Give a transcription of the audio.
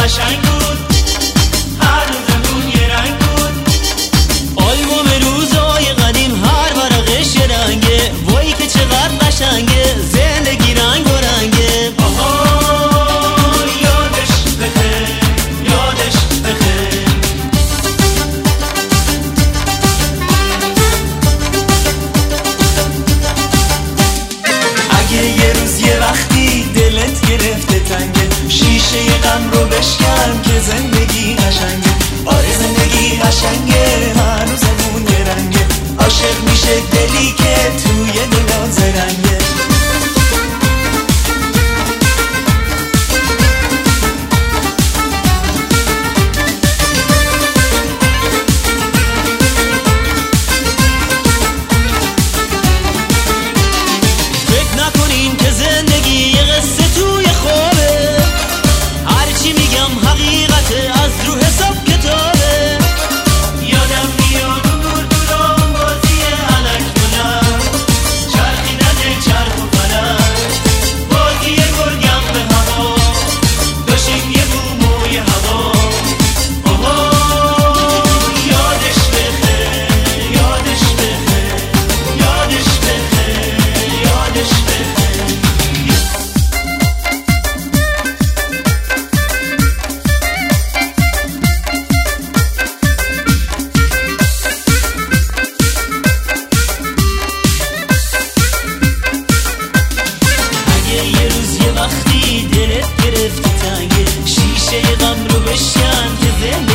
قشنگ بود، هر روزمون یه رنگ بود. آلبوم روزای قدیم هر ورقش یه رنگه، وای که چقدر قشنگه، زندگی رنگ و رنگه. آها یادش بخیر، یادش بخیر. اگه یه روز یه وقتی دلت گرفته تنگه، شیشه غم رو بشکن که زندگی قشنگه. آره زندگی قشنگه، هر روزمون یه رنگه. عاشق میشه دلی که توی دلات زرنگه. فکر نکنین که زندگی یه قصه توی خوابه، هرچی میگم حقیقته، از رو حساب کتابه. یادم میاد اون دوران بازی علک بلند، چرخیدن چرخ و فلک، بازی گرگم به هوا، داشتیم یه بوم و یه هوا. آها یادش بخیر، یادش بخیر، یادش بخیر، یادش بخیر. یه روز یه وقتی دلت گرفته تنگه، شیشه غم رو بشکن که